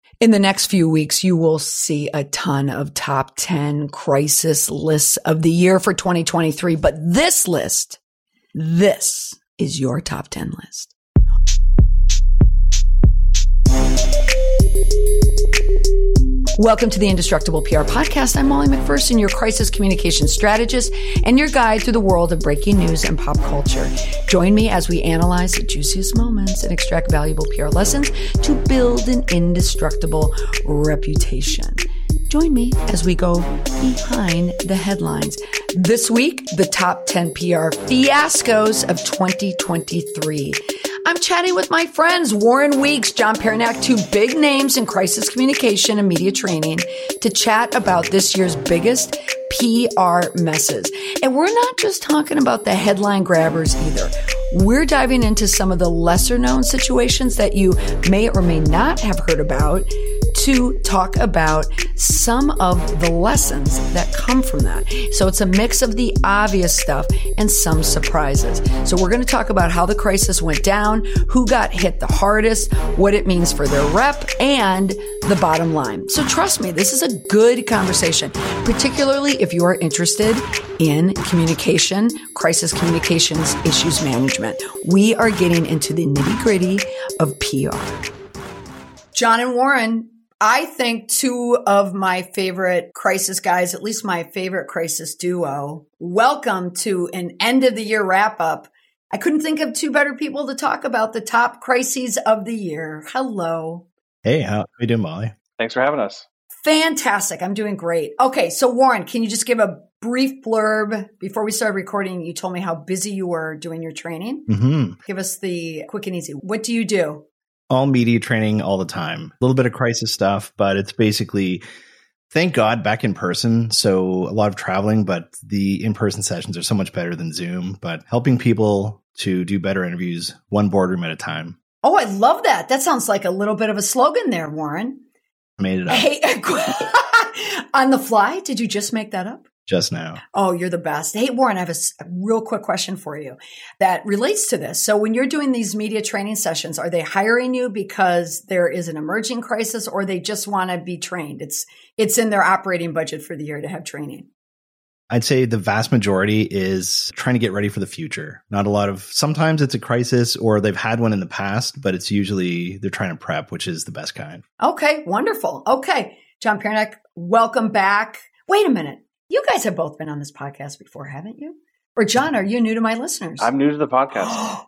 In the next few weeks, you will see a ton of top 10 crisis lists of the year for 2023. But this is your top 10 list. Welcome to the Indestructible PR Podcast. I'm Molly McPherson, your crisis communication strategist and your guide through the world of breaking news and pop culture. Join me as we analyze the juiciest moments and extract valuable PR lessons to build an indestructible reputation. Join me as we go behind the headlines. This week, the top 10 PR fiascos of 2023. I'm chatting with my friends, Warren Weeks, John Pernak, two big names in crisis communication and media training, to chat about this year's biggest PR messes. And we're not just talking about the headline grabbers either. We're diving into some of the lesser known situations that you may or may not have heard about to talk about some of the lessons that come from that. So it's a mix of the obvious stuff and some surprises. So we're going to talk about how the crisis went down, who got hit the hardest, what it means for their rep, and the bottom line. So trust me, this is a good conversation, particularly if you are interested in communication, crisis communications, issues management. We are getting into the nitty-gritty of PR. John and Warren, I think two of my favorite crisis guys, at least my favorite crisis duo. Welcome to an end of the year wrap up. I couldn't think of two better people to talk about the top crises of the year. Hello. Hey, how are you doing, Molly? Thanks for having us. Fantastic. I'm doing great. Okay. So Warren, can you just give a brief blurb? Before we started recording, you told me how busy you were doing your training. Mm-hmm. Give us the quick and easy. What do you do? All media training all the time. A little bit of crisis stuff, but it's basically, thank God, back in person. So a lot of traveling, but the in-person sessions are so much better than Zoom, but helping people to do better interviews, one boardroom at a time. Oh, I love that. That sounds like a little bit of a slogan there, Warren. I made it up. Hey, on the fly? Did you just make that up? Just now. Oh, you're the best. Hey, Warren, I have a real quick question for you that relates to this. So when you're doing these media training sessions, are they hiring you because there is an emerging crisis, or they just want to be trained? It's in their operating budget for the year to have training. I'd say the vast majority is trying to get ready for the future. Not a lot of, sometimes it's a crisis or they've had one in the past, but it's usually they're trying to prep, which is the best kind. Okay, wonderful. Okay, John Pernak, welcome back. Wait a minute. You guys have both been on this podcast before, haven't you? Or John, are you new to my listeners? I'm new to the podcast.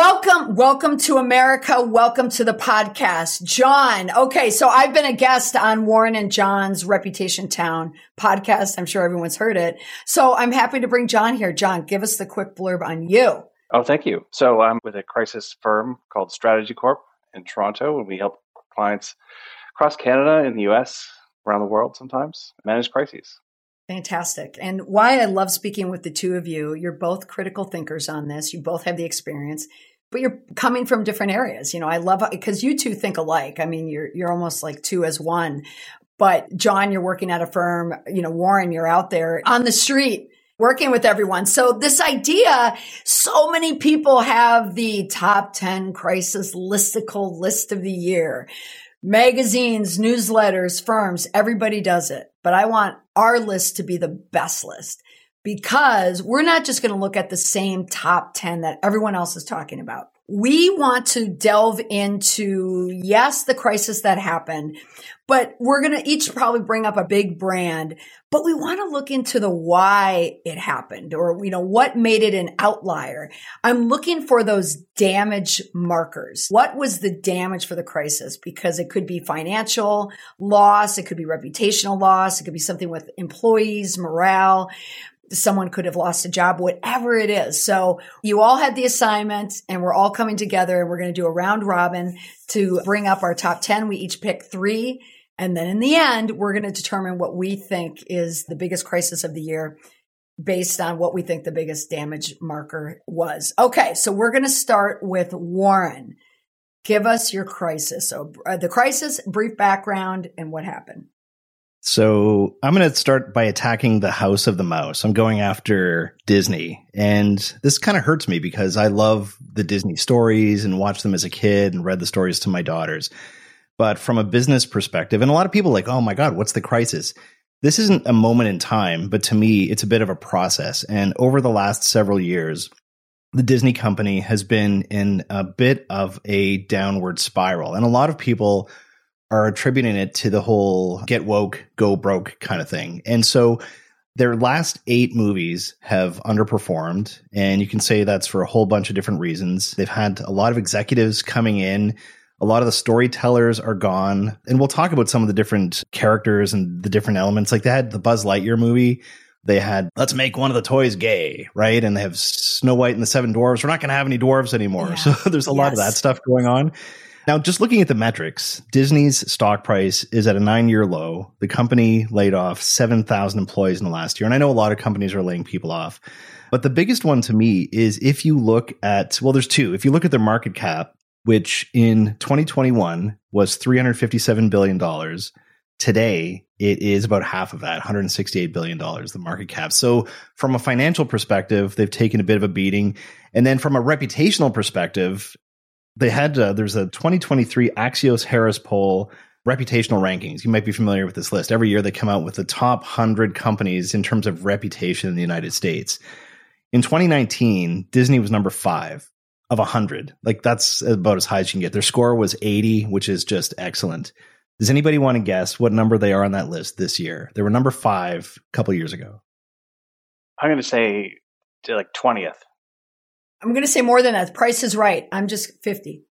Welcome to America. Welcome to the podcast. John, okay, so I've been a guest on Warren and John's Reputation Town podcast. I'm sure everyone's heard it. So I'm happy to bring John here. John, give us the quick blurb on you. Oh, thank you. So I'm with a crisis firm called Strategy Corp in Toronto, and we help clients across Canada and the US, around the world sometimes, manage crises. Fantastic. And why I love speaking with the two of you, you're both critical thinkers on this. You both have the experience, but you're coming from different areas. You know, I love because you two think alike. I mean, you're almost like two as one. But John, you're working at a firm. You know, Warren, you're out there on the street working with everyone. So this idea, so many people have the top 10 crisis listicle list of the year. Magazines, newsletters, firms, everybody does it. But I want our list to be the best list because we're not just going to look at the same top 10 that everyone else is talking about. We want to delve into, yes, the crisis that happened, but we're going to each probably bring up a big brand, but we want to look into the why it happened or, you know, what made it an outlier. I'm looking for those damage markers. What was the damage for the crisis? Because it could be financial loss. It could be reputational loss. It could be something with employees, morale. Someone could have lost a job, whatever it is. So you all had the assignment and we're all coming together and we're going to do a round robin to bring up our top 10. We each pick 3. And then in the end, we're going to determine what we think is the biggest crisis of the year based on what we think the biggest damage marker was. Okay. So we're going to start with Warren. Give us your crisis. So the crisis, brief background, and what happened. So I'm going to start by attacking the House of the Mouse. I'm going after Disney. And this kind of hurts me because I love the Disney stories and watched them as a kid and read the stories to my daughters. But from a business perspective, and a lot of people are like, oh my God, what's the crisis? This isn't a moment in time, but to me, it's a bit of a process. And over the last several years, the Disney company has been in a bit of a downward spiral. And a lot of people are attributing it to the whole get woke, go broke kind of thing. And so their last 8 movies have underperformed. And you can say that's for a whole bunch of different reasons. They've had a lot of executives coming in. A lot of the storytellers are gone. And we'll talk about some of the different characters and the different elements. Like they had the Buzz Lightyear movie. They had, let's make one of the toys gay, right? And they have Snow White and the Seven Dwarfs. We're not going to have any dwarves anymore. Yeah. So there's a lot of that stuff going on. Now, just looking at the metrics, Disney's stock price is at a 9-year low. The company laid off 7,000 employees in the last year. And I know a lot of companies are laying people off. But the biggest one to me is if you look at, well, there's 2. If you look at their market cap, which in 2021 was $357 billion, today, it is about half of that, $168 billion, the market cap. So from a financial perspective, they've taken a bit of a beating. And then from a reputational perspective, they had, there's a 2023 Axios Harris poll, reputational rankings. You might be familiar with this list. Every year they come out with the top 100 companies in terms of reputation in the United States. In 2019, Disney was number 5 of 100. Like that's about as high as you can get. Their score was 80, which is just excellent. Does anybody want to guess what number they are on that list this year? They were number 5 a couple years ago. I'm going to say like 20th. I'm going to say more than that. Price is Right. I'm just 50.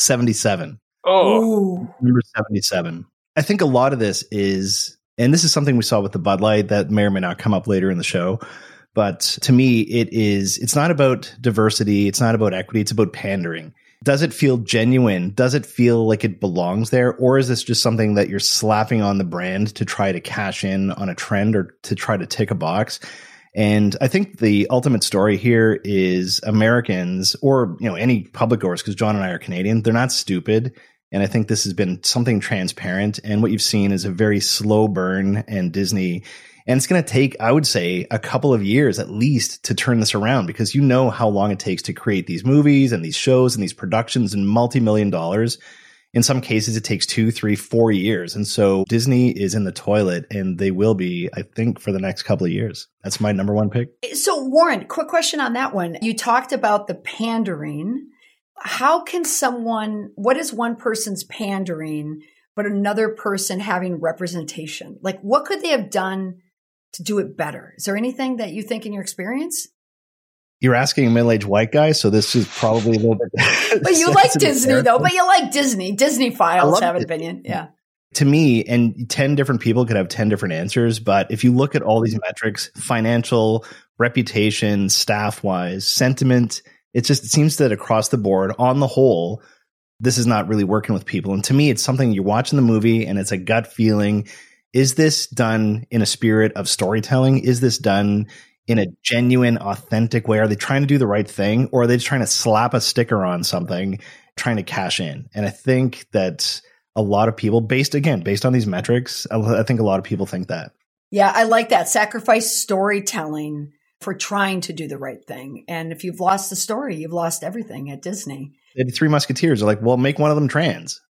77. Oh, number 77. I think a lot of this is, and this is something we saw with the Bud Light that may or may not come up later in the show. But to me, it's not about diversity. It's not about equity. It's about pandering. Does it feel genuine? Does it feel like it belongs there? Or is this just something that you're slapping on the brand to try to cash in on a trend or to try to tick a box? And I think the ultimate story here is Americans or, any public goers, because John and I are Canadian, they're not stupid. And I think this has been something transparent. And what you've seen is a very slow burn and Disney. And it's going to take, I would say, a couple of years at least to turn this around, because you know how long it takes to create these movies and these shows and these productions and multi-million dollars. In some cases, it takes 2, 3, 4 years. And so Disney is in the toilet, and they will be, I think, for the next couple of years. That's my number 1 pick. So Warren, quick question on that one. You talked about the pandering. How can what is one person's pandering, but another person having representation? Like what could they have done to do it better? Is there anything that you think in your experience? You're asking a middle-aged white guy, so this is probably a little bit. But you like Disney, though. But you like Disney. Disney files have an opinion. Yeah. To me, and 10 different people could have 10 different answers. But if you look at all these metrics, financial, reputation, staff-wise, sentiment, it seems that across the board, on the whole, this is not really working with people. And to me, it's something you're watching the movie and it's a gut feeling. Is this done in a spirit of storytelling? Is this done in a genuine, authentic way? Are they trying to do the right thing, or are they just trying to slap a sticker on something, trying to cash in? And I think that a lot of people, based on these metrics, I think a lot of people think that. Yeah, I like that. Sacrifice storytelling for trying to do the right thing. And if you've lost the story, you've lost everything at Disney. The 3 Musketeers are like, well, make one of them trans.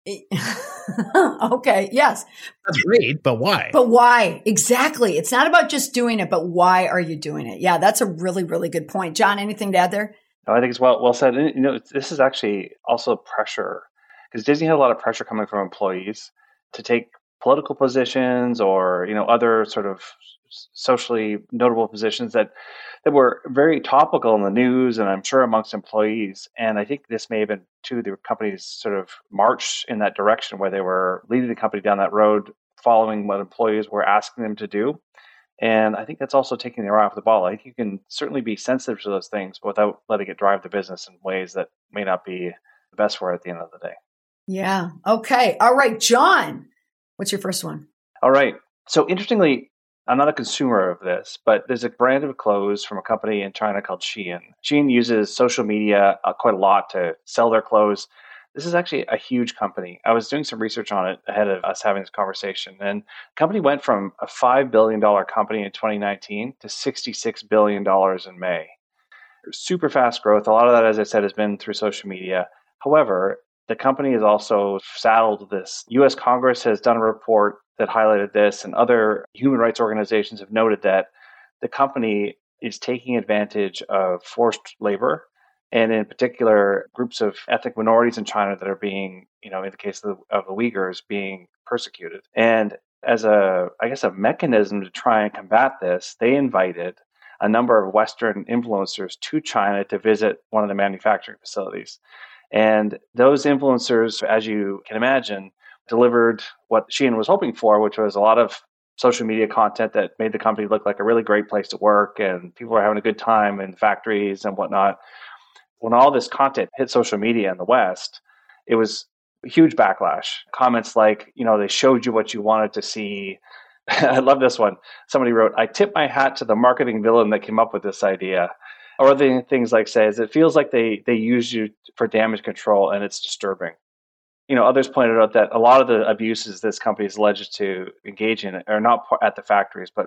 Okay. Yes. That's great. But why? But why? Exactly. It's not about just doing it, but why are you doing it? Yeah. That's a really, really good point. John, anything to add there? No, I think it's well said. This is actually also pressure, because Disney had a lot of pressure coming from employees to take political positions or, other sort of socially notable positions that were very topical in the news and I'm sure amongst employees. And I think this may have been too the company's sort of march in that direction, where they were leading the company down that road, following what employees were asking them to do. And I think that's also taking their eye off the ball. I think you can certainly be sensitive to those things without letting it drive the business in ways that may not be the best for it at the end of the day. Yeah. Okay. All right. John, what's your first one? All right. So interestingly, I'm not a consumer of this, but there's a brand of clothes from a company in China called Shein. Shein uses social media quite a lot to sell their clothes. This is actually a huge company. I was doing some research on it ahead of us having this conversation. And the company went from a $5 billion company in 2019 to $66 billion in May. Super fast growth. A lot of that, as I said, has been through social media. However, the company is also saddled with this. U.S. Congress has done a report that highlighted this, and other human rights organizations have noted that the company is taking advantage of forced labor, and in particular, groups of ethnic minorities in China that are being, in the case of the Uyghurs, being persecuted. And as a mechanism to try and combat this, they invited a number of Western influencers to China to visit one of the manufacturing facilities. And those influencers, as you can imagine, delivered what Shein was hoping for, which was a lot of social media content that made the company look like a really great place to work, and people were having a good time in factories and whatnot. When all this content hit social media in the West, it was a huge backlash. Comments like, they showed you what you wanted to see. I love this one. Somebody wrote, "I tip my hat to the marketing villain that came up with this idea." Or the things like says, "It feels like they use you for damage control, and it's disturbing." Others pointed out that a lot of the abuses this company is alleged to engage in are not at the factories, but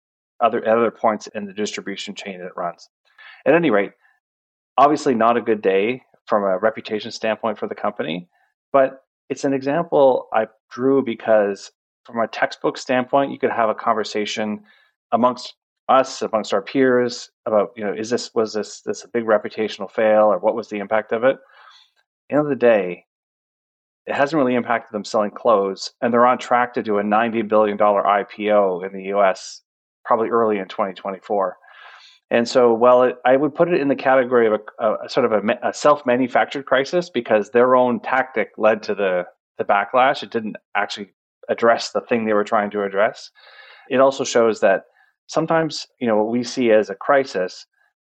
other points in the distribution chain that it runs. At any rate, obviously not a good day from a reputation standpoint for the company, but it's an example I drew because from a textbook standpoint, you could have a conversation amongst us, amongst our peers about, was this a big reputational fail, or what was the impact of it? At the end of the day, it hasn't really impacted them selling clothes, and they're on track to do a $90 billion IPO in the US probably early in 2024. And so, I would put it in the category of a sort of a self-manufactured crisis, because their own tactic led to the backlash. It didn't actually address the thing they were trying to address. It also shows that sometimes, what we see as a crisis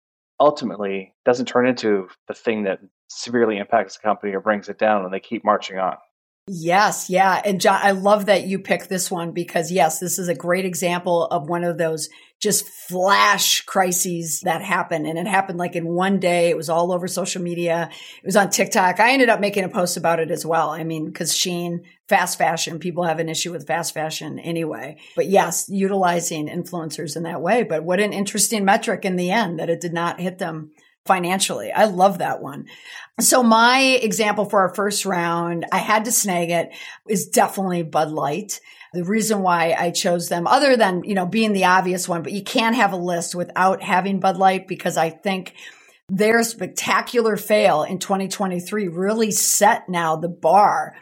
ultimately doesn't turn into the thing that severely impacts the company or brings it down, and they keep marching on. Yes. Yeah. And John, I love that you picked this one because yes, this is a great example of one of those just flash crises that happen. And it happened like in one day. It was all over social media. It was on TikTok. I ended up making a post about it as well. I mean, because Shein, fast fashion, people have an issue with fast fashion anyway. But yes, utilizing influencers in that way. But what an interesting metric in the end that it did not hit them financially. I love that one. So my example for our first round, I had to snag it, is definitely Bud Light. The reason why I chose them, other than, being the obvious one, but you can't have a list without having Bud Light, because I think their spectacular fail in 2023 really set now the bar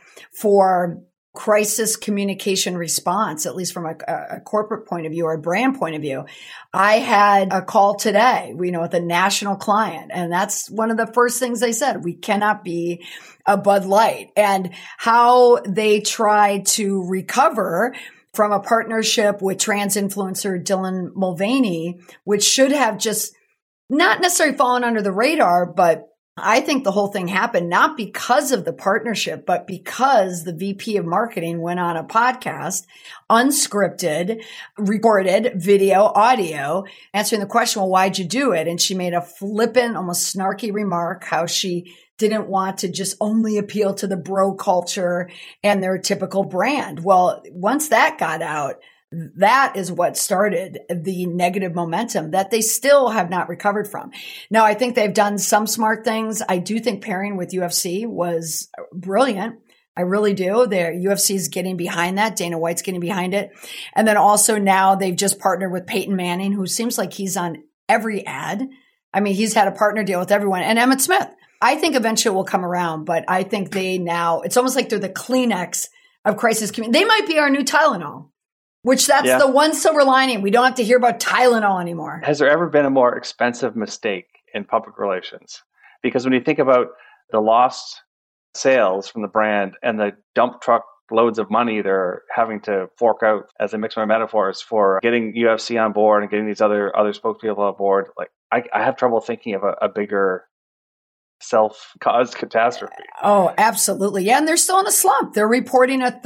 for crisis communication response, at least from a corporate point of view or a brand point of view. I had a call today, with a national client, and that's one of the first things they said. We cannot be a Bud Light. And how they tried to recover from a partnership with trans influencer Dylan Mulvaney, which should have just not necessarily fallen under the radar, but I think the whole thing happened not because of the partnership, but because the VP of marketing went on a podcast, unscripted, recorded video, audio, answering the question, well, why'd you do it? And she made a flippant, almost snarky remark, how she didn't want to just only appeal to the bro culture and their typical brand. Well, once that got out, that is what started the negative momentum that they still have not recovered from. Now, I think they've done some smart things. I do think pairing with UFC was brilliant. I really do. Their UFC is getting behind that. Dana White's getting behind it. And then also now they've just partnered with Peyton Manning, who seems like he's on every ad. I mean, he's had a partner deal with everyone, and Emmitt Smith. I think eventually will come around, but I think it's almost like they're the Kleenex of crisis community. They might be our new Tylenol. Which that's the one silver lining. We don't have to hear about Tylenol anymore. Has there ever been a more expensive mistake in public relations? Because when you think about the lost sales from the brand and the dump truck loads of money they're having to fork out, as I mix my metaphors, for getting UFC on board and getting these other spokespeople on board, like I have trouble thinking of a bigger self-caused catastrophe. Oh, absolutely. Yeah. And they're still in a slump. They're reporting a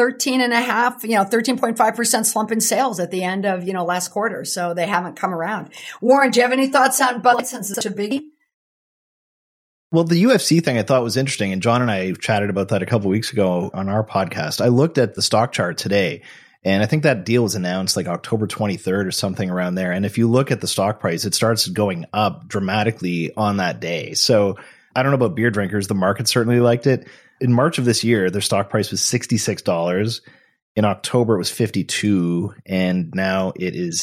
13.5% slump in sales at the end of, last quarter. So they haven't come around. Warren, do you have any thoughts on Bud Light since it's such a biggie? Well, the UFC thing I thought was interesting. And John and I chatted about that a couple of weeks ago on our podcast. I looked at the stock chart today, and I think that deal was announced like October 23rd or something around there. And if you look at the stock price, it starts going up dramatically on that day. So I don't know about beer drinkers. The market certainly liked it. in March of this year, their stock price was $66. In October, it was 52, and now it is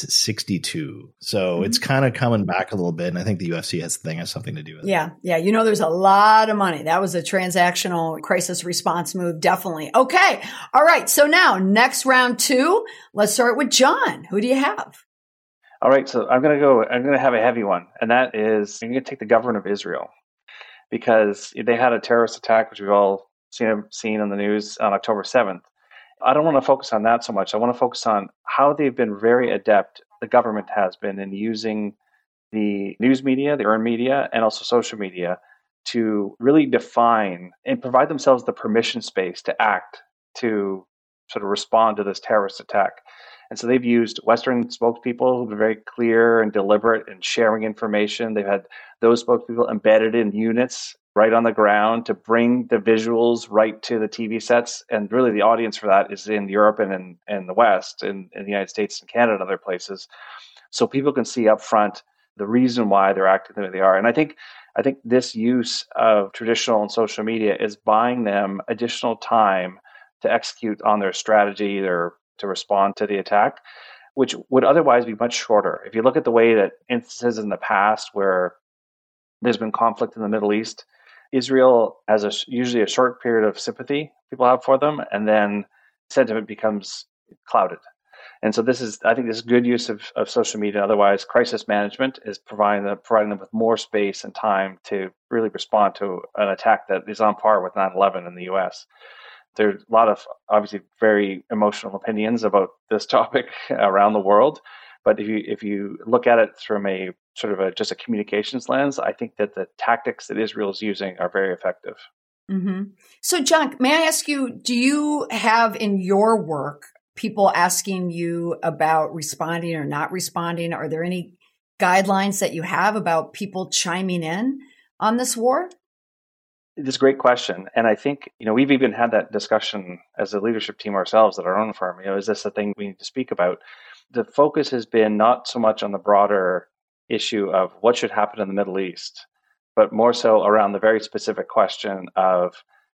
62. So it's kind of coming back a little bit, and I think the UFC has something to do with it. Yeah. There's a lot of money. That was a transactional crisis response move, definitely. Okay. All right. So now, next round 2, let's start with John. Who do you have? All right. So I'm going to have a heavy one, and that is I'm going to take the government of Israel, because they had a terrorist attack, which we've all seen on the news on October 7th. I don't want to focus on that so much. I want to focus on how they've been very adept, the government has been, in using the news media, the earned media, and also social media to really define and provide themselves the permission space to act, to sort of respond to this terrorist attack. And so they've used Western spokespeople who've been very clear and deliberate in sharing information. They've had those spokespeople embedded in units right on the ground to bring the visuals right to the TV sets. And really the audience for that is in Europe and in the West, in the United States and Canada and other places. So people can see up front the reason why they're acting the way they are. And I think this use of traditional and social media is buying them additional time to execute on their strategy, or to respond to the attack, which would otherwise be much shorter. If you look at the way that instances in the past where there's been conflict in the Middle East, Israel has usually a short period of sympathy people have for them, and then sentiment becomes clouded. And so I think this is good use of social media. Otherwise, crisis management is providing them with more space and time to really respond to an attack that is on par with 9/11 in the U.S. There's a lot of obviously very emotional opinions about this topic around the world. But if you look at it from a sort of just a communications lens, I think that the tactics that Israel is using are very effective. Mm-hmm. So, John, may I ask you, do you have in your work people asking you about responding or not responding? Are there any guidelines that you have about people chiming in on this war? It's a great question. And I think, we've even had that discussion as a leadership team ourselves at our own firm. Is this a thing we need to speak about? The focus has been not so much on the broader issue of what should happen in the Middle East, but more so around the very specific question of,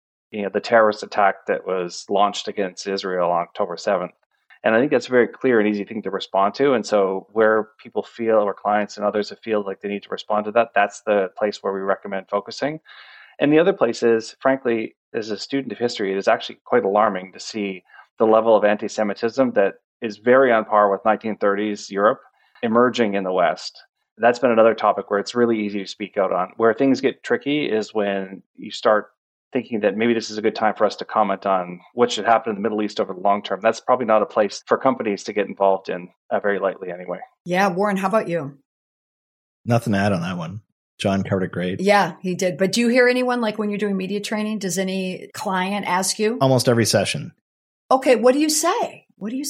the terrorist attack that was launched against Israel on October 7th. And I think that's a very clear and easy thing to respond to. And so where people feel, or clients and others feel like they need to respond to that, that's the place where we recommend focusing. And the other place is, frankly, as a student of history, it is actually quite alarming to see the level of anti-Semitism that is very on par with 1930s Europe emerging in the West. That's been another topic where it's really easy to speak out on. Where things get tricky is when you start thinking that maybe this is a good time for us to comment on what should happen in the Middle East over the long term. That's probably not a place for companies to get involved in very lightly anyway. Yeah. Warren, how about you? Nothing to add on that one. John covered it great. Yeah, he did. But do you hear anyone, like when you're doing media training, does any client ask you? Almost every session. Okay, what do you say?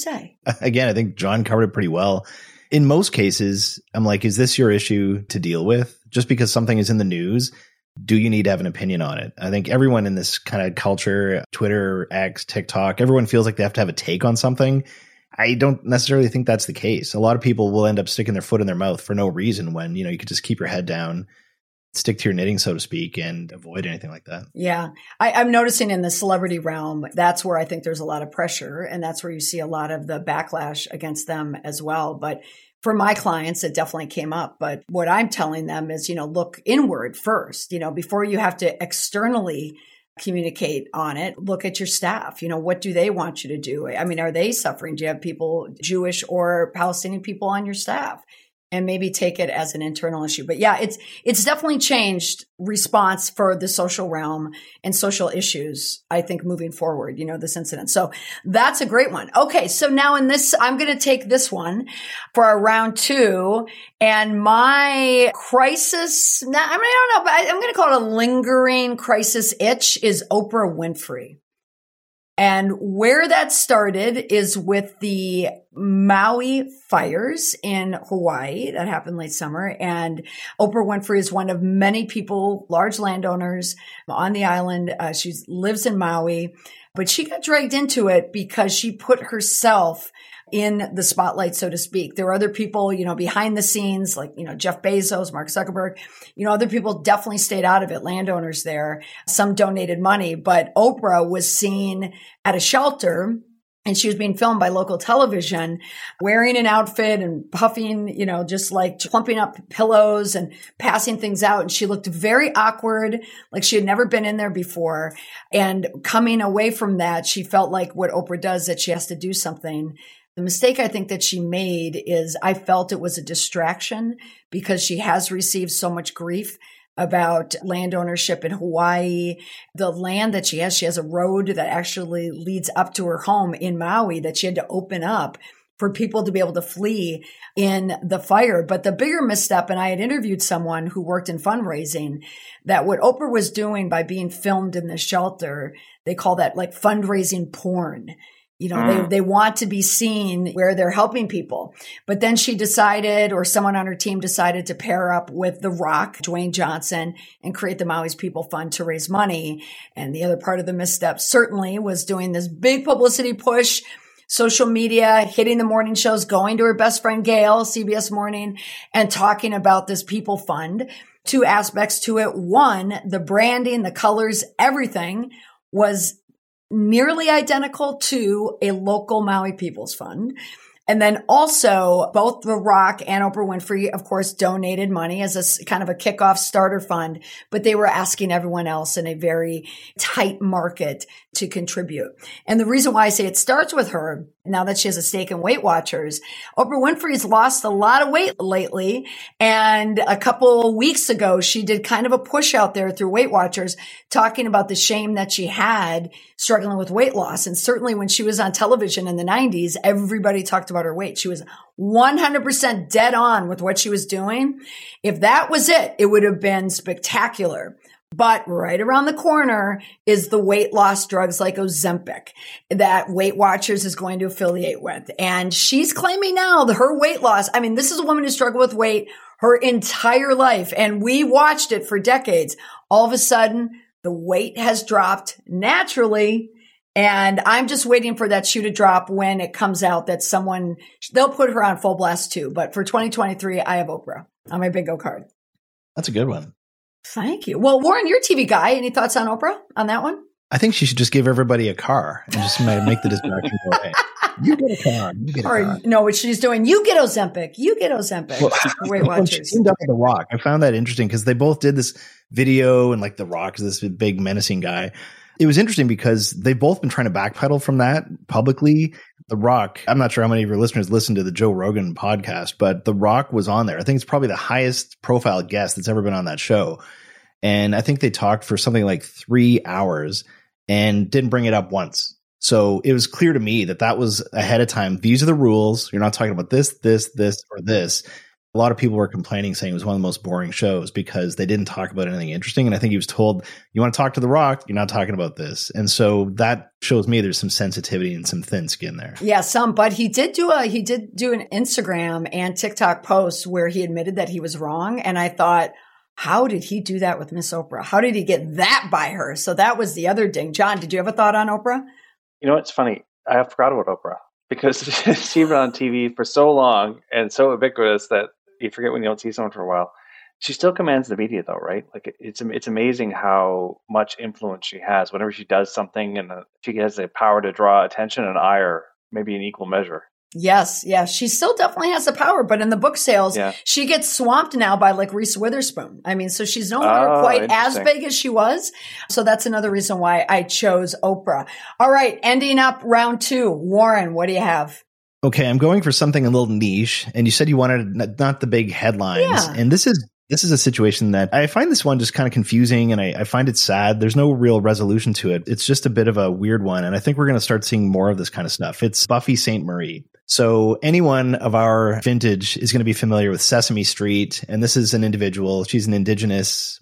Again, I think John covered it pretty well. In most cases, I'm like, is this your issue to deal with? Just because something is in the news, do you need to have an opinion on it? I think everyone in this kind of culture, Twitter, X, TikTok, everyone feels like they have to have a take on something. I don't necessarily think that's the case. A lot of people will end up sticking their foot in their mouth for no reason when, you could just keep your head down, stick to your knitting, so to speak, and avoid anything like that. Yeah. I'm noticing in the celebrity realm, that's where I think there's a lot of pressure, and that's where you see a lot of the backlash against them as well. But for my clients, it definitely came up. But what I'm telling them is, look inward first, before you have to externally communicate on it. Look at your staff. What do they want you to do? I mean, are they suffering? Do you have people, Jewish or Palestinian people on your staff? And maybe take it as an internal issue. But yeah, it's definitely changed response for the social realm and social issues, I think, moving forward, this incident. So that's a great one. Okay. So now I'm going to take this one for our round 2, and my crisis, I don't know, but I'm going to call it a lingering crisis itch is Oprah Winfrey. And where that started is with the Maui fires in Hawaii that happened late summer. And Oprah Winfrey is one of many people, large landowners on the island. She lives in Maui. But she got dragged into it because she put herself in the spotlight, so to speak. There were other people, behind the scenes, like, Jeff Bezos, Mark Zuckerberg, other people definitely stayed out of it, landowners there. Some donated money, but Oprah was seen at a shelter and she was being filmed by local television wearing an outfit and puffing, just like plumping up pillows and passing things out. And she looked very awkward, like she had never been in there before. And coming away from that, she felt like what Oprah does, that she has to do something. The mistake I think that she made is I felt it was a distraction because she has received so much grief about land ownership in Hawaii. The land that she has a road that actually leads up to her home in Maui that she had to open up for people to be able to flee in the fire. But the bigger misstep, and I had interviewed someone who worked in fundraising, that what Oprah was doing by being filmed in the shelter, they call that like fundraising porn. They want to be seen where they're helping people. But then she decided, or someone on her team decided, to pair up with The Rock, Dwayne Johnson, and create the Maui's People Fund to raise money. And the other part of the misstep certainly was doing this big publicity push, social media, hitting the morning shows, going to her best friend Gail, CBS Morning, and talking about this People Fund. Two aspects to it. One, the branding, the colors, everything was nearly identical to a local Maui People's Fund. And then also both The Rock and Oprah Winfrey, of course, donated money as a kind of a kickoff starter fund, but they were asking everyone else in a very tight market to contribute. And the reason why I say it starts with her, now that she has a stake in Weight Watchers, Oprah Winfrey's lost a lot of weight lately. And a couple weeks ago, she did kind of a push out there through Weight Watchers talking about the shame that she had struggling with weight loss. And certainly when she was on television in the 90s, everybody talked about her weight. She was 100% dead on with what she was doing. If that was it, it would have been spectacular. But right around the corner is the weight loss drugs like Ozempic that Weight Watchers is going to affiliate with. And she's claiming now that her weight loss, this is a woman who struggled with weight her entire life. And we watched it for decades. All of a sudden, the weight has dropped naturally. And I'm just waiting for that shoe to drop when it comes out that they'll put her on full blast too. But for 2023, I have Oprah on my bingo card. That's a good one. Thank you. Well, Warren, you're a TV guy. Any thoughts on Oprah on that one? I think she should just give everybody a car and just make the distraction go away. You get a car. You get a car. No, what she's doing, you get Ozempic. You get Ozempic. Well, Weight Watchers. She teamed up with The Rock. I found that interesting because they both did this video, and like The Rock is this big menacing guy. It was interesting because they've both been trying to backpedal from that publicly. The Rock, I'm not sure how many of your listeners listen to the Joe Rogan podcast, but The Rock was on there. I think it's probably the highest profile guest that's ever been on that show. And I think they talked for something like 3 hours and didn't bring it up once. So it was clear to me that was ahead of time. These are the rules. You're not talking about this, or this. A lot of people were complaining, saying it was one of the most boring shows because they didn't talk about anything interesting. And I think he was told, you want to talk to The Rock, you're not talking about this. And so that shows me there's some sensitivity and some thin skin there. Yeah, but he did do an Instagram and TikTok post where he admitted that he was wrong. And I thought, how did he do that with Miss Oprah? How did he get that by her? So that was the other ding. John, did you have a thought on Oprah? It's funny. I forgot about Oprah because she's been on TV for so long and so ubiquitous that you forget when you don't see someone for a while. She still commands the media though, right? Like it's amazing how much influence she has whenever she does something, and she has the power to draw attention and ire maybe in equal measure. Yes. She still definitely has the power, but in the book sales, she gets swamped now by like Reese Witherspoon. So she's no longer quite as big as she was. So that's another reason why I chose Oprah. All right. Ending up round 2. Warren, what do you have? Okay, I'm going for something a little niche, and you said you wanted not the big headlines. Yeah. And this is a situation that I find this one just kind of confusing, and I find it sad. There's no real resolution to it. It's just a bit of a weird one, and I think we're going to start seeing more of this kind of stuff. It's Buffy Sainte-Marie. So anyone of our vintage is going to be familiar with Sesame Street, and this is an individual. She's an indigenous,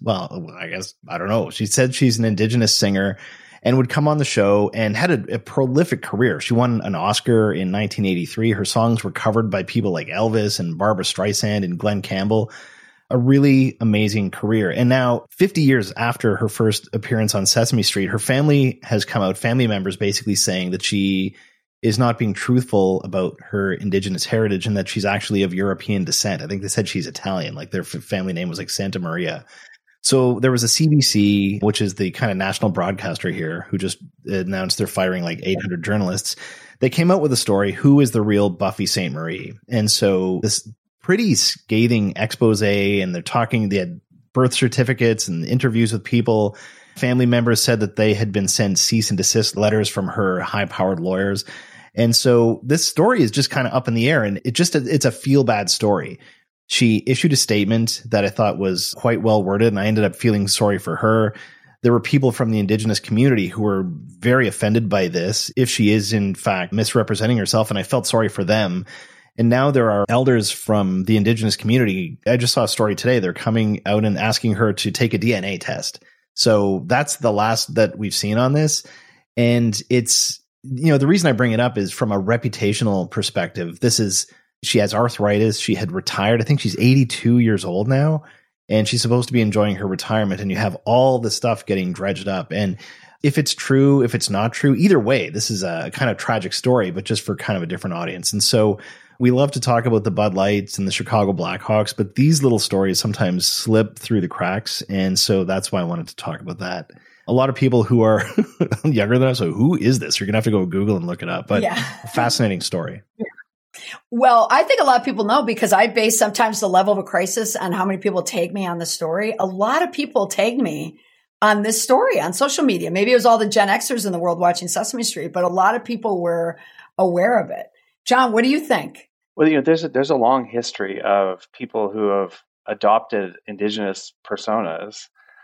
she said she's an indigenous singer, and would come on the show and had a prolific career. She won an Oscar in 1983. Her songs were covered by people like Elvis and Barbra Streisand and Glenn Campbell. a really amazing career. And now 50 years after her first appearance on Sesame Street, her family has come out, family members basically saying that she is not being truthful about her indigenous heritage and that she's actually of European descent. I think they said she's Italian, like their family name was like Santa Maria. So there was a CBC, which is the kind of national broadcaster here, who just announced they're firing like 800 journalists. They came out with a story, who is the real Buffy Sainte-Marie? And so this pretty scathing expose, and they had birth certificates and interviews with people. Family members said that they had been sent cease and desist letters from her high-powered lawyers. And so this story is just kind of up in the air, and it's a feel-bad story. She issued a statement that I thought was quite well worded, and I ended up feeling sorry for her. There were people from the Indigenous community who were very offended by this, if she is in fact misrepresenting herself, and I felt sorry for them. And now there are elders from the Indigenous community. I just saw a story today. They're coming out and asking her to take a DNA test. So that's the last that we've seen on this. And it's, the reason I bring it up is from a reputational perspective. She has arthritis. She had retired. I think she's 82 years old now, and she's supposed to be enjoying her retirement. And you have all the stuff getting dredged up. And if it's true, if it's not true, either way, this is a kind of tragic story, but just for kind of a different audience. And so we love to talk about the Bud Lights and the Chicago Blackhawks, but these little stories sometimes slip through the cracks. And so that's why I wanted to talk about that. A lot of people who are younger than us, so who is this? You're going to have to go Google and look it up. But fascinating story. Yeah. Well, I think a lot of people know, because I base sometimes the level of a crisis on how many people tag me on the story. A lot of people tag me on this story on social media. Maybe it was all the Gen Xers in the world watching Sesame Street, but a lot of people were aware of it. John, what do you think? Well, there's a long history of people who have adopted Indigenous personas,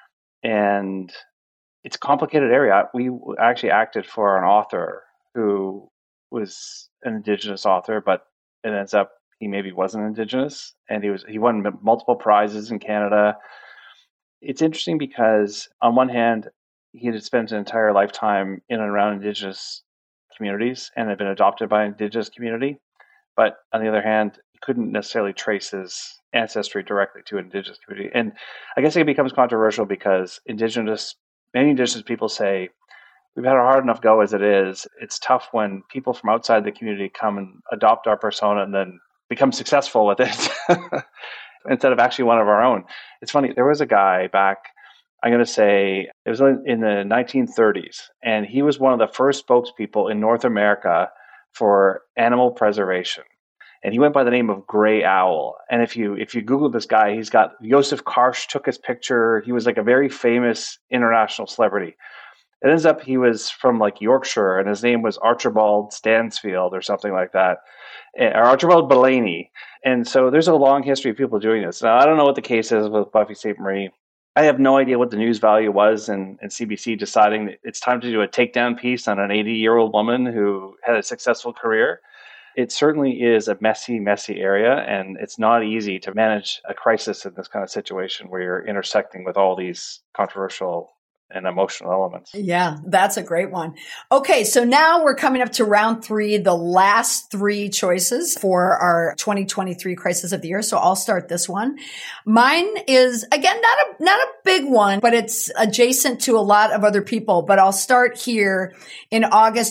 and it's a complicated area. We actually acted for an author who was an Indigenous author, but it ends up he maybe wasn't Indigenous, and he won multiple prizes in Canada. It's interesting because on one hand, he had spent an entire lifetime in and around Indigenous communities and had been adopted by an Indigenous community. But on the other hand, he couldn't necessarily trace his ancestry directly to an Indigenous community. And I guess it becomes controversial because many Indigenous people say, we've had a hard enough go as it is. It's tough when people from outside the community come and adopt our persona and then become successful with it instead of actually one of our own. It's funny, there was a guy back, I'm going to say, it was in the 1930s, and he was one of the first spokespeople in North America for animal preservation. And he went by the name of Gray Owl. And if you Google this guy, he's got Joseph Karsh took his picture. He was like a very famous international celebrity. It ends up he was from like Yorkshire, and his name was Archibald Stansfield or something like that, or Archibald Bellany. And so there's a long history of people doing this. Now, I don't know what the case is with Buffy Sainte-Marie. I have no idea what the news value was in CBC deciding that it's time to do a takedown piece on an 80-year-old woman who had a successful career. It certainly is a messy, messy area, and it's not easy to manage a crisis in this kind of situation where you're intersecting with all these controversial and emotional elements. Yeah, that's a great one. Okay, so now we're coming up to round 3, the last 3 choices for our 2023 Crisis of the Year. So I'll start this one. Mine is, again, not a big one, but it's adjacent to a lot of other people. But I'll start here. In August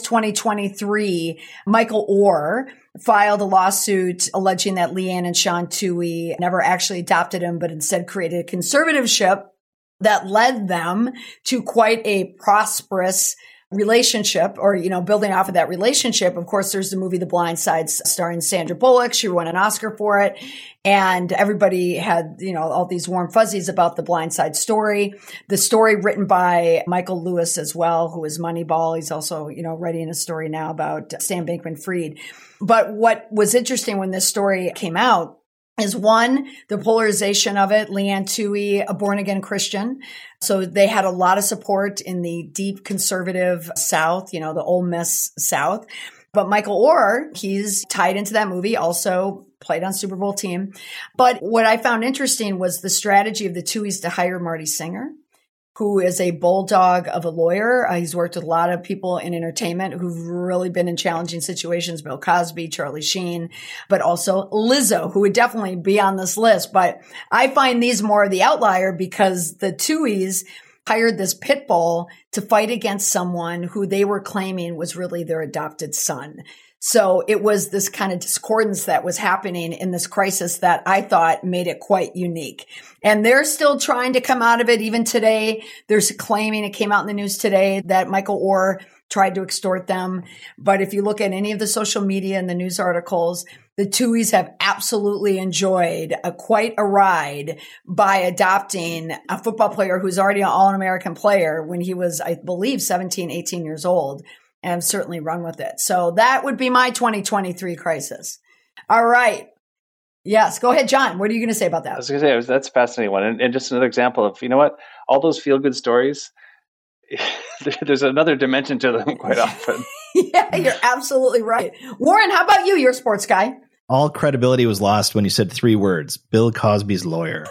2023, Michael Oher filed a lawsuit alleging that Leanne and Sean Tuohy never actually adopted him, but instead created a conservatorship that led them to quite a prosperous relationship, or, building off of that relationship. Of course, there's the movie The Blind Side starring Sandra Bullock. She won an Oscar for it. And everybody had, all these warm fuzzies about the Blind Side story. The story written by Michael Lewis as well, who is Moneyball. He's also, writing a story now about Sam Bankman-Fried. But what was interesting when this story came out is, one, the polarization of it. Leanne Tuohy, a born-again Christian. So they had a lot of support in the deep conservative South, the Ole Miss South. But Michael Oher, he's tied into that movie, also played on Super Bowl team. But what I found interesting was the strategy of the Tuohys to hire Marty Singer. who is a bulldog of a lawyer. He's worked with a lot of people in entertainment who've really been in challenging situations, Bill Cosby, Charlie Sheen, but also Lizzo, who would definitely be on this list. But I find these more of the outlier because the Tuohys hired this pit bull to fight against someone who they were claiming was really their adopted son. So it was this kind of discordance that was happening in this crisis that I thought made it quite unique. And they're still trying to come out of it even today. There's claiming, it came out in the news today, that Michael Oher tried to extort them. But if you look at any of the social media and the news articles, the Tuohys have absolutely enjoyed quite a ride by adopting a football player who's already an All-American player when he was, I believe, 17, 18 years old. And I've certainly run with it. So that would be my 2023 crisis. All right. Yes. Go ahead, John. What are you going to say about that? I was going to say, that's a fascinating one. And just another example of, you know what? All those feel-good stories, there's another dimension to them quite often. Yeah, you're absolutely right. Warren, how about you? You're a sports guy. All credibility was lost when you said 3 words, Bill Cosby's lawyer.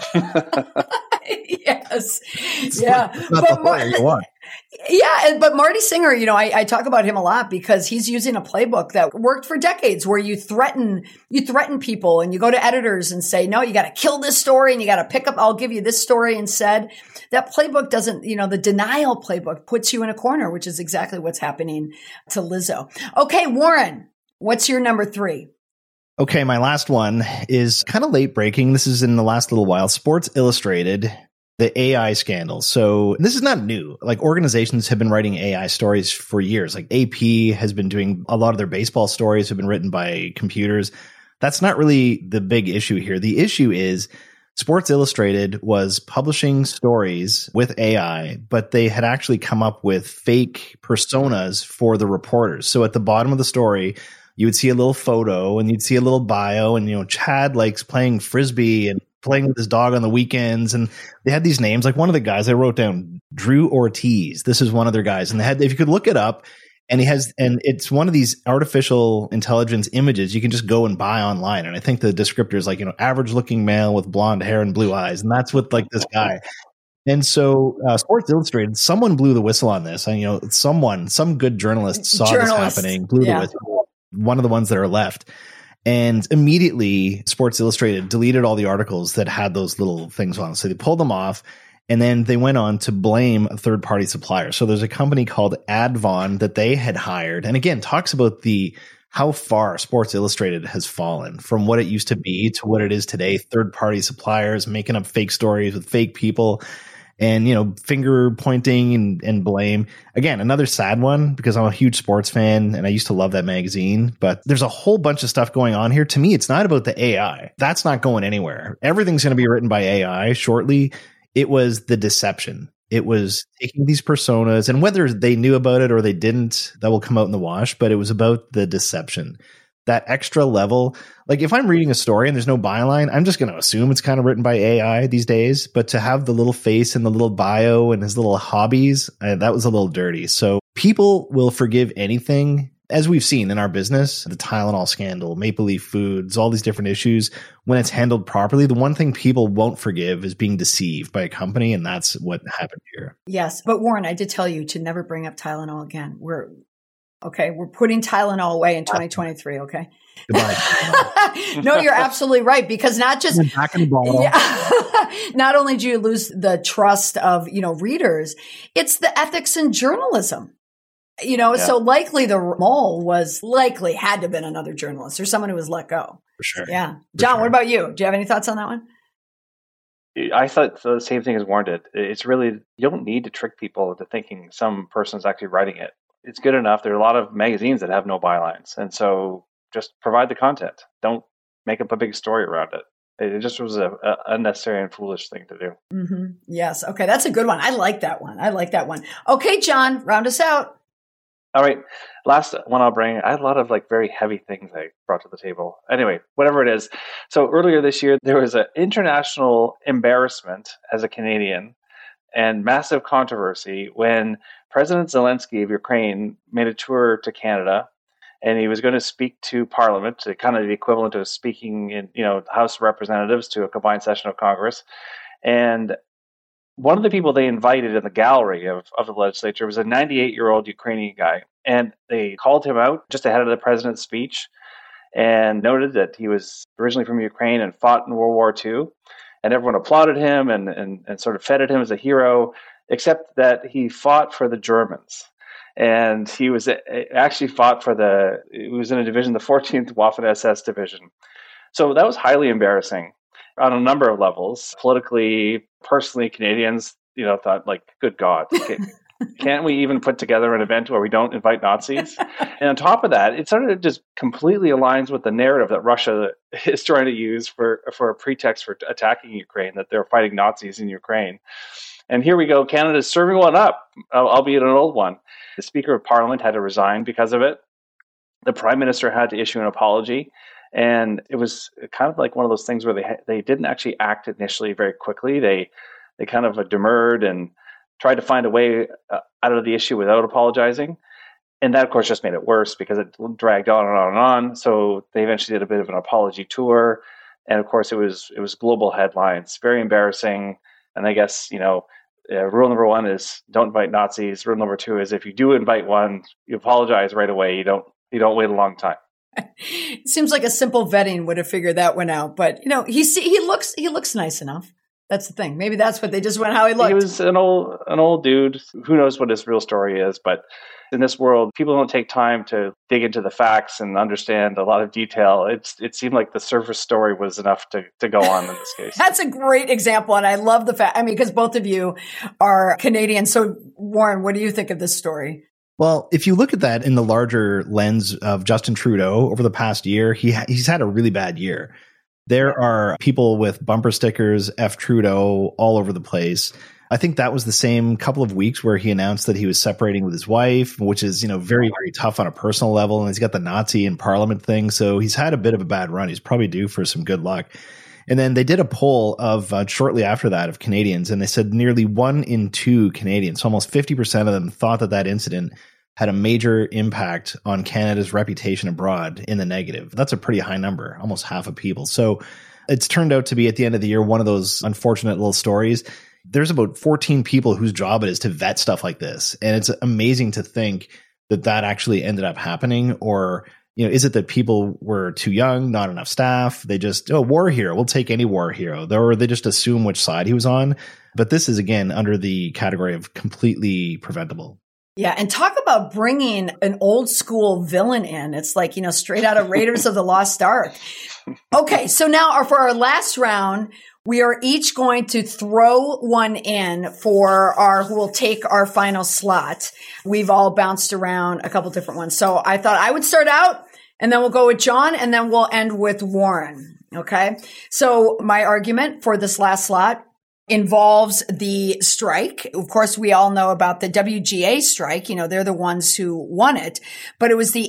Yes. Yeah. Not the lawyer you want. Yeah, but Marty Singer, I talk about him a lot because he's using a playbook that worked for decades where you threaten people and you go to editors and say, no, you got to kill this story and you got to pick up, I'll give you this story instead. That playbook doesn't, the denial playbook puts you in a corner, which is exactly what's happening to Lizzo. Okay, Warren, what's your number 3? Okay, my last one is kind of late breaking. This is in the last little while. Sports Illustrated, the AI scandal. So this is not new. Like, organizations have been writing AI stories for years. Like AP has been doing a lot of their baseball stories have been written by computers. That's not really the big issue here. The issue is Sports Illustrated was publishing stories with AI, but they had actually come up with fake personas for the reporters. So at the bottom of the story, you would see a little photo and you'd see a little bio and, Chad likes playing Frisbee and playing with his dog on the weekends. And they had these names, like one of the guys I wrote down, Drew Ortiz. This is one of their guys. And they had, if you could look it up, and it's one of these artificial intelligence images you can just go and buy online. And I think the descriptor is like, average looking male with blonde hair and blue eyes. And that's what like this guy. And so Sports Illustrated, someone blew the whistle on this. And, some good journalist saw this happening, blew the whistle. One of the ones that are left. And immediately Sports Illustrated deleted all the articles that had those little things on. So they pulled them off, and then they went on to blame a third-party supplier. So there's a company called Advon that they had hired. And again, talks about how far Sports Illustrated has fallen from what it used to be to what it is today. Third-party suppliers making up fake stories with fake people. And, finger pointing and blame. Again, another sad one because I'm a huge sports fan and I used to love that magazine. But there's a whole bunch of stuff going on here. To me, it's not about the AI. That's not going anywhere. Everything's going to be written by AI shortly. It was the deception. It was taking these personas, and whether they knew about it or they didn't, that will come out in the wash. But it was about the deception. That extra level, like if I'm reading a story and there's no byline, I'm just going to assume it's kind of written by AI these days. But to have the little face and the little bio and his little hobbies, that was a little dirty. So people will forgive anything, as we've seen in our business, the Tylenol scandal, Maple Leaf Foods, all these different issues. When it's handled properly, the one thing people won't forgive is being deceived by a company. And that's what happened here. Yes. But Warren, I did tell you to never bring up Tylenol again. We're putting Tylenol away in 2023. Okay. Goodbye. No, you're absolutely right. Because not just back in the bottle. Yeah, not only do you lose the trust of, readers, it's the ethics in journalism. So likely the mole had to have been another journalist or someone who was let go. For sure. Yeah. John, what about you? Do you have any thoughts on that one? I thought the same thing as Warren did. It's really, you don't need to trick people into thinking some person's actually writing it. It's good enough. There are a lot of magazines that have no bylines. And so just provide the content. Don't make up a big story around it. It just was an unnecessary and foolish thing to do. Mm-hmm. Yes. Okay. That's a good one. I like that one. Okay, John, round us out. All right. Last one I'll bring. I had a lot of very heavy things I brought to the table. Anyway, whatever it is. So earlier this year, there was an international embarrassment as a Canadian and massive controversy when President Zelensky of Ukraine made a tour to Canada, and he was going to speak to Parliament, kind of the equivalent of speaking in, House of Representatives to a combined session of Congress. And one of the people they invited in the gallery of the legislature was a 98-year-old Ukrainian guy. And they called him out just ahead of the president's speech and noted that he was originally from Ukraine and fought in World War II. And everyone applauded him and sort of feted him as a hero, except that he fought for the Germans. And he was actually fought for he was in a division, the 14th Waffen-SS division. So that was highly embarrassing on a number of levels. Politically, personally, Canadians, thought like, good God, can't we even put together an event where we don't invite Nazis? And on top of that, it sort of just completely aligns with the narrative that Russia is trying to use for a pretext for attacking Ukraine, that they're fighting Nazis in Ukraine. And here we go, Canada's serving one up, albeit an old one. The Speaker of Parliament had to resign because of it. The Prime Minister had to issue an apology. And it was kind of like one of those things where they didn't actually act initially very quickly. They kind of demurred and tried to find a way out of the issue without apologizing. And that, of course, just made it worse because it dragged on and on and on. So they eventually did a bit of an apology tour. And, of course, it was global headlines, very embarrassing. And I guess, rule number one is don't invite Nazis. Rule number two is if you do invite one, you apologize right away. You don't wait a long time. It seems like a simple vetting would have figured that one out. But, he looks nice enough. That's the thing. Maybe that's what they just went how he looked. He was an old dude. Who knows what his real story is? But in this world, people don't take time to dig into the facts and understand a lot of detail. It seemed like the surface story was enough to go on in this case. That's a great example. And I love the fact, because both of you are Canadian. So Warren, what do you think of this story? Well, if you look at that in the larger lens of Justin Trudeau over the past year, he's had a really bad year. There are people with bumper stickers, F Trudeau, all over the place. I think that was the same couple of weeks where he announced that he was separating with his wife, which is, very, very tough on a personal level. And he's got the Nazi in Parliament thing. So he's had a bit of a bad run. He's probably due for some good luck. And then they did a poll of shortly after that of Canadians, and they said nearly 1 in 2 Canadians, so almost 50% of them, thought that incident had a major impact on Canada's reputation abroad in the negative. That's a pretty high number, almost half of people. So it's turned out to be, at the end of the year, one of those unfortunate little stories. There's about 14 people whose job it is to vet stuff like this. And it's amazing to think that actually ended up happening. Or, is it that people were too young, not enough staff? They just, war hero, we'll take any war hero. Or they just assume which side he was on. But this is, again, under the category of completely preventable. Yeah. And talk about bringing an old school villain in. It's like, straight out of Raiders of the Lost Ark. Okay. So now for our last round, we are each going to throw one in for who will take our final slot. We've all bounced around a couple different ones. So I thought I would start out and then we'll go with John and then we'll end with Warren. Okay. So my argument for this last slot involves the strike. Of course, we all know about the WGA strike. They're the ones who won it, but it was the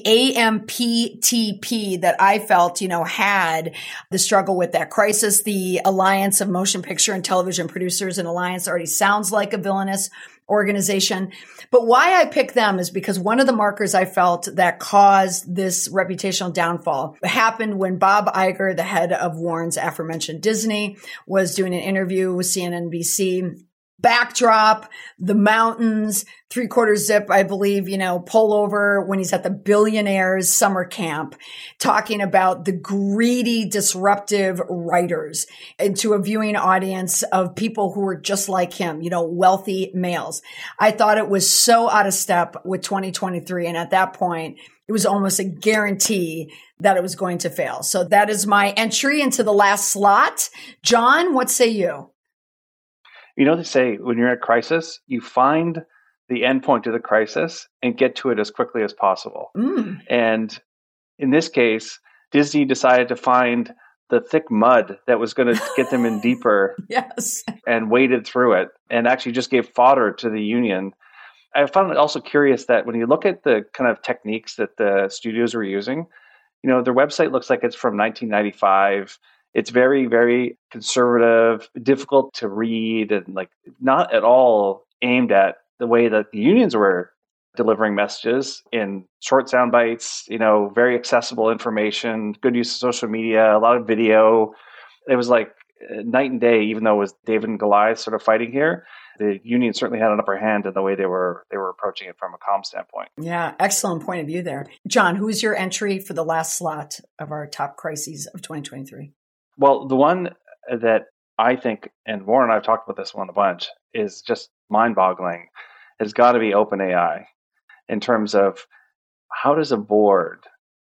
AMPTP that I felt, had the struggle with that crisis. The Alliance of Motion Picture and Television Producers and Alliance already sounds like a villainous organization. But why I picked them is because one of the markers I felt that caused this reputational downfall happened when Bob Iger, the head of Warren's aforementioned Disney, was doing an interview with CNBC. Backdrop, the mountains, 3/4 zip, I believe, pull over when he's at the billionaires summer camp, talking about the greedy, disruptive writers into a viewing audience of people who were just like him, wealthy males. I thought it was so out of step with 2023. And at that point, it was almost a guarantee that it was going to fail. So that is my entry into the last slot. John, what say you? They say when you're at crisis, you find the end point of the crisis and get to it as quickly as possible. And in this case, Disney decided to find the thick mud that was going to get them in deeper. Yes. And waded through it and actually just gave fodder to the union. I found it also curious that when you look at the kind of techniques that the studios were using, their website looks like it's from 1995. It's very, very conservative, difficult to read, and not at all aimed at the way that the unions were delivering messages in short sound bites, very accessible information, good use of social media, a lot of video. It was like night and day, even though it was David and Goliath sort of fighting here. The union certainly had an upper hand in the way they were approaching it from a comm standpoint. Yeah, excellent point of view there. John, who's your entry for the last slot of our top crises of 2023? Well, the one that I think, and Warren and I have talked about this one a bunch, is just mind-boggling. It's got to be OpenAI in terms of how does a board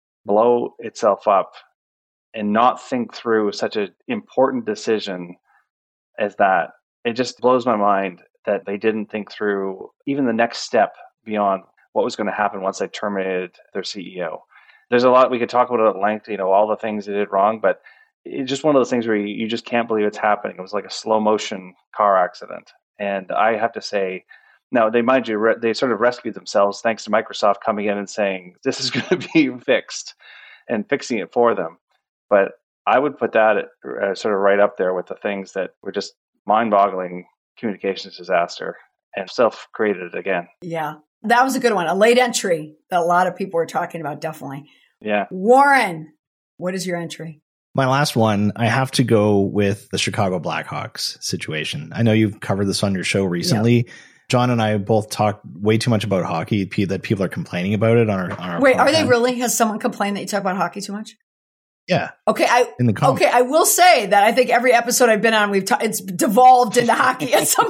blow itself up and not think through such an important decision as that. It just blows my mind that they didn't think through even the next step beyond what was going to happen once they terminated their CEO. There's a lot we could talk about at length, all the things they did wrong, but it's just one of those things where you just can't believe it's happening. It was like a slow motion car accident. And I have to say, now they sort of rescued themselves thanks to Microsoft coming in and saying, this is going to be fixed and fixing it for them. But I would put that sort of right up there with the things that were just mind-boggling communications disaster and self-created again. Yeah, that was a good one. A late entry that a lot of people were talking about, definitely. Yeah. Warren, what is your entry? My last one, I have to go with the Chicago Blackhawks situation. I know you've covered this on your show recently. Yeah. John and I both talked way too much about hockey, that people are complaining about it on our Wait, podcast. Are they really? Has someone complained that you talk about hockey too much? Yeah. Okay. I will say that I think every episode I've been on, it's devolved into hockey at some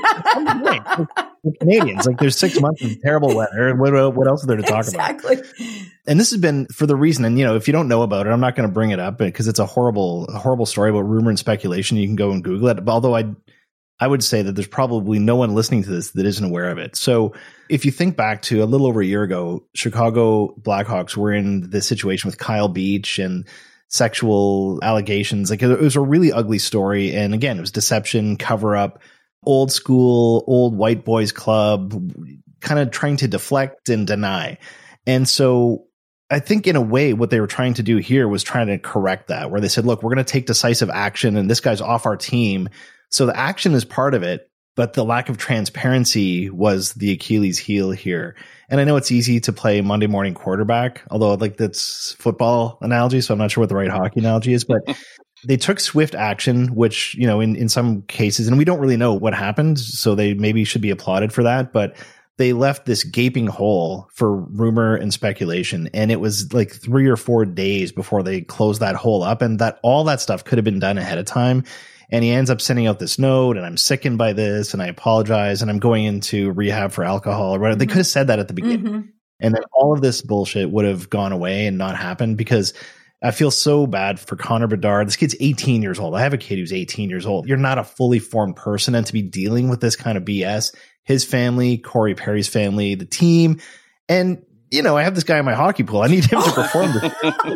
point. We're Canadians. Like there's 6 months of terrible weather. What else is there to talk about? Exactly. And this has been for the reason, and if you don't know about it, I'm not going to bring it up because it's a horrible story about rumor and speculation. You can go and Google it. Although I would say that there's probably no one listening to this that isn't aware of it. So if you think back to a little over a year ago, Chicago Blackhawks were in this situation with Kyle Beach and sexual allegations. Like it was a really ugly story. And again, it was deception, cover up, old school, old white boys club, kind of trying to deflect and deny. And so I think in a way, what they were trying to do here was trying to correct that, where they said, look, we're going to take decisive action and this guy's off our team. So the action is part of it, but the lack of transparency was the Achilles heel here. And I know it's easy to play Monday morning quarterback, although that's football analogy, so I'm not sure what the right hockey analogy is, but they took swift action, which, in some cases, and we don't really know what happened, so they maybe should be applauded for that, but they left this gaping hole for rumor and speculation. And it was like 3 or 4 days before they closed that hole up, and that all that stuff could have been done ahead of time. And he ends up sending out this note, and I'm sickened by this, and I apologize, and I'm going into rehab for alcohol or whatever. Mm-hmm. They could have said that at the beginning. Mm-hmm. And then all of this bullshit would have gone away and not happened, because I feel so bad for Connor Bedard. This kid's 18 years old. I have a kid who's 18 years old. You're not a fully formed person, and to be dealing with this kind of BS, his family, Corey Perry's family, the team, and I have this guy in my hockey pool. I need him to perform this.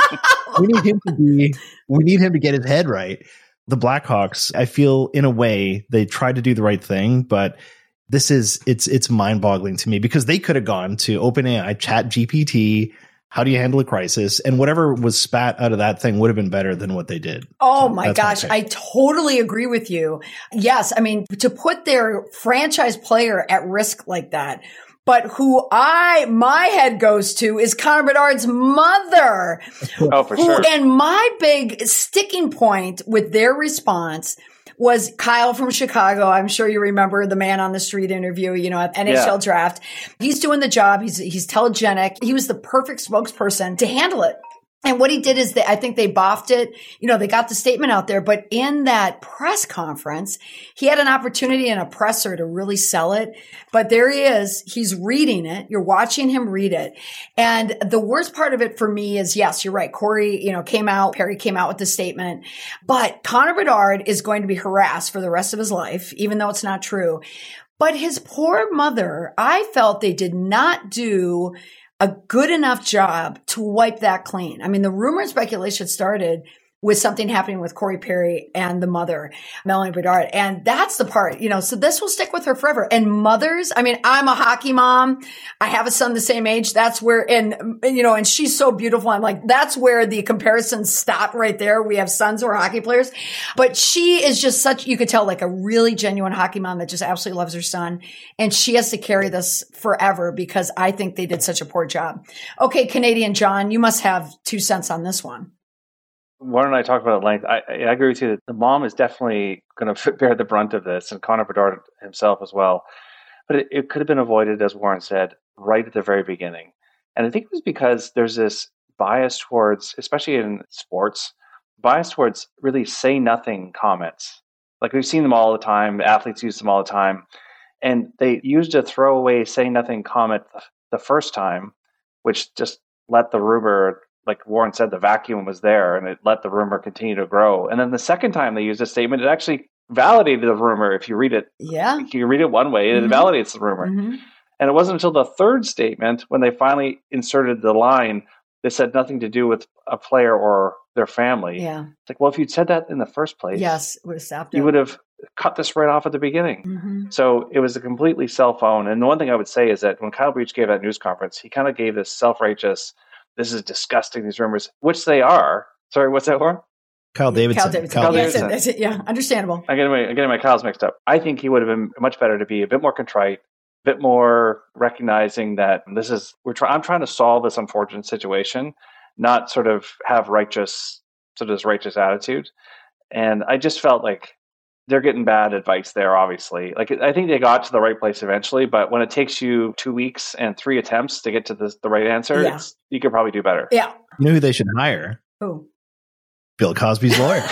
We need him to get his head right. The Blackhawks, I feel in a way they tried to do the right thing, but it's mind-boggling to me, because they could have gone to OpenAI, ChatGPT, how do you handle a crisis? And whatever was spat out of that thing would have been better than what they did. Oh my gosh, I totally agree with you. Yes, I mean, to put their franchise player at risk like that. But who my head goes to is Connor Bedard's mother. Oh, for sure. And my big sticking point with their response was Kyle from Chicago. I'm sure you remember the man on the street interview, at NHL draft. He's doing the job. He's telegenic. He was the perfect spokesperson to handle it. And what he did is I think they boffed it. They got the statement out there, but in that press conference, he had an opportunity and a presser to really sell it. But there he is. He's reading it. You're watching him read it. And the worst part of it for me is, yes, you're right. Corey, Perry came out with the statement, but Connor Bedard is going to be harassed for the rest of his life, even though it's not true. But his poor mother, I felt they did not do a good enough job to wipe that clean. I mean, the rumor and speculation started with something happening with Corey Perry and the mother, Melanie Bedard. And that's the part, so this will stick with her forever. And mothers, I mean, I'm a hockey mom. I have a son the same age. That's where, and she's so beautiful. I'm like, that's where the comparisons stop right there. We have sons who are hockey players, but she is just you could tell, like a really genuine hockey mom that just absolutely loves her son. And she has to carry this forever, because I think they did such a poor job. Okay, Canadian John, you must have 2 cents on this one. Warren and I talked about it at length. I agree with you that the mom is definitely going to bear the brunt of this, and Connor Bedard himself as well. But it could have been avoided, as Warren said, right at the very beginning. And I think it was because there's this bias towards, especially in sports, bias towards really say nothing comments. Like we've seen them all the time. Athletes use them all the time. And they used a throwaway say nothing comment the first time, which just let the rumor, like Warren said, the vacuum was there and it let the rumor continue to grow. And then the second time they used a statement, it actually validated the rumor. If you read it, you read it one way, it validates the rumor. Mm-hmm. And it wasn't until the third statement when they finally inserted the line that said nothing to do with a player or their family. Yeah. It's like, well, if you'd said that in the first place, yes, it would have stopped you would have cut this right off at the beginning. Mm-hmm. So it was a completely cell phone. And the one thing I would say is that when Kyle Breach gave that news conference, he kind of gave this self-righteous, this is disgusting, these rumors, which they are. Sorry, what's that for? Kyle Davidson. Kyle Davidson. That's it. Yeah, understandable. I'm getting my Kyles mixed up. I think he would have been much better to be a bit more contrite, a bit more recognizing that I'm trying to solve this unfortunate situation, not sort of have righteous attitude. And I just felt like they're getting bad advice there, obviously. Like, I think they got to the right place eventually, but when it takes you 2 weeks and 3 attempts to get to the right answer, you could probably do better. Yeah. You know who they should hire? Who? Bill Cosby's lawyer.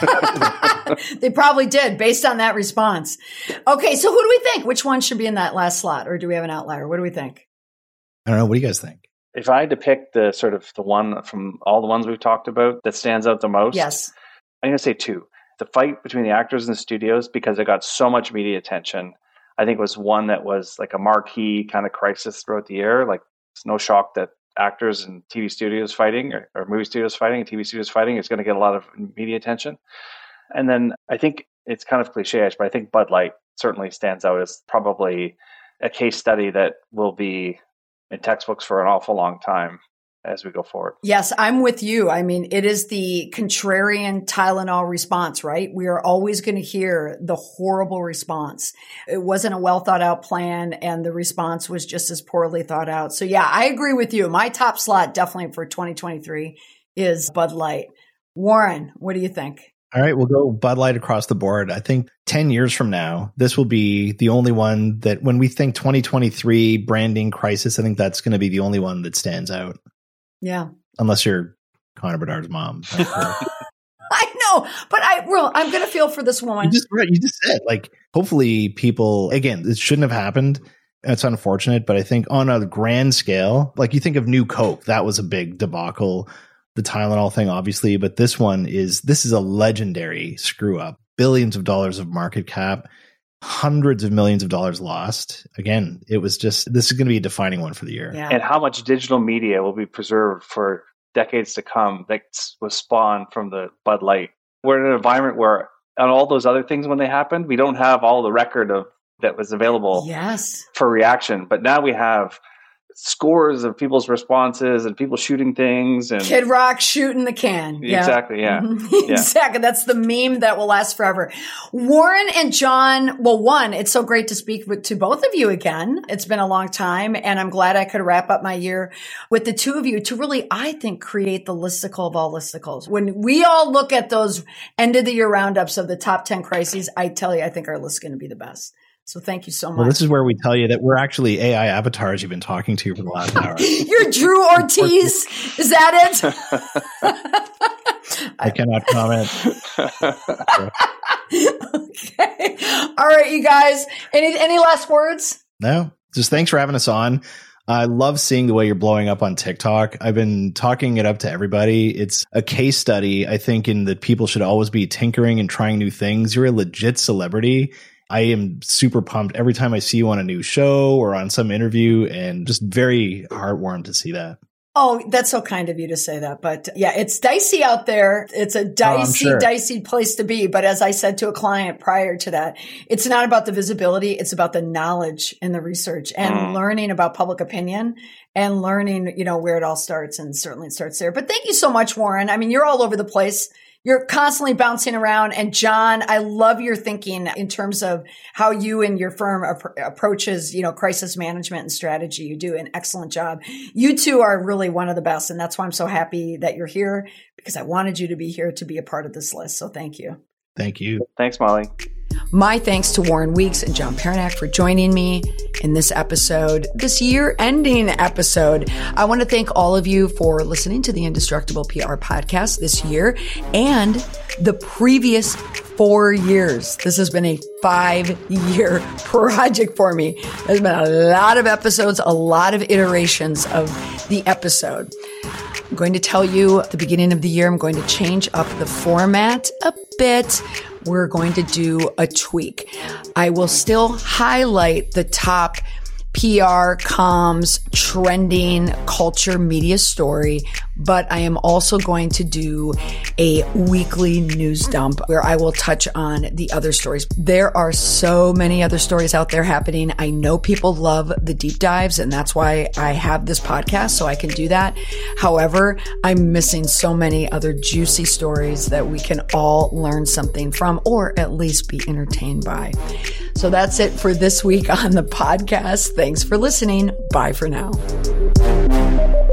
They probably did, based on that response. Okay, so who do we think? Which one should be in that last slot, or do we have an outlier? What do we think? I don't know. What do you guys think? If I had to pick the one from all the ones we've talked about that stands out the most, yes, I'm going to say 2. The fight between the actors and the studios, because it got so much media attention, I think was one that was like a marquee kind of crisis throughout the year. Like, it's no shock that actors and TV studios fighting or movie studios fighting and TV studios fighting is going to get a lot of media attention. And then I think it's kind of cliche-ish, but I think Bud Light certainly stands out as probably a case study that will be in textbooks for an awful long time as we go forward. Yes, I'm with you. I mean, it is the contrarian Tylenol response, right? We are always going to hear the horrible response. It wasn't a well thought out plan, and the response was just as poorly thought out. So yeah, I agree with you. My top slot definitely for 2023 is Bud Light. Warren, what do you think? All right, we'll go Bud Light across the board. I think 10 years from now, this will be the only one that when we think 2023 branding crisis, I think that's going to be the only one that stands out. Yeah. Unless you're Connor Bedard's mom. I know, but I'm going to feel for this woman. You just said, like, hopefully people, again, this shouldn't have happened. It's unfortunate, but I think on a grand scale, like you think of New Coke, that was a big debacle. The Tylenol thing, obviously, but this is a legendary screw up. Billions of dollars of market cap, hundreds of millions of dollars lost. Again, this is going to be a defining one for the year. Yeah. And how much digital media will be preserved for decades to come that was spawned from the Bud Light. We're in an environment where on all those other things when they happened, we don't have all the record of that was available for reaction. But now we have scores of people's responses and people shooting things and Kid Rock shooting the can. Exactly. Yeah. Exactly. That's the meme that will last forever. Warren and John. Well, one, it's so great to speak to both of you again. It's been a long time, and I'm glad I could wrap up my year with the two of you to really, I think, create the listicle of all listicles. When we all look at those end of the year roundups of the top 10 crises, I tell you, I think our list is going to be the best. So thank you so much. Well, this is where we tell you that we're actually AI avatars you've been talking to for the last hour. You're Drew Ortiz. Is that it? I cannot comment. Okay. All right, you guys. Any last words? No. Just thanks for having us on. I love seeing the way you're blowing up on TikTok. I've been talking it up to everybody. It's a case study, I think, in that people should always be tinkering and trying new things. You're a legit celebrity. I am super pumped every time I see you on a new show or on some interview, and just very heartwarmed to see that. Oh, that's so kind of you to say that. But yeah, it's dicey out there. It's a dicey place to be. But as I said to a client prior to that, it's not about the visibility. It's about the knowledge and the research and learning about public opinion and learning, where it all starts. And certainly it starts there. But thank you so much, Warren. I mean, you're all over the place. You're constantly bouncing around. And John, I love your thinking in terms of how you and your firm approaches, crisis management and strategy. You do an excellent job. You two are really one of the best. And that's why I'm so happy that you're here, because I wanted you to be here to be a part of this list. So thank you. Thank you. Thanks, Molly. My thanks to Warren Weeks and John Pernak for joining me in this episode, this year-ending episode. I want to thank all of you for listening to the Indestructible PR podcast this year and the previous 4 years. This has been a 5-year project for me. There's been a lot of episodes, a lot of iterations of the episode. I'm going to tell you at the beginning of the year, I'm going to change up the format a bit. We're going to do a tweak. I will still highlight the top PR, comms, trending, culture, media story, but I am also going to do a weekly news dump where I will touch on the other stories. There are so many other stories out there happening. I know people love the deep dives, and that's why I have this podcast, so I can do that. However, I'm missing so many other juicy stories that we can all learn something from, or at least be entertained by. So that's it for this week on the podcast. Thanks for listening. Bye for now.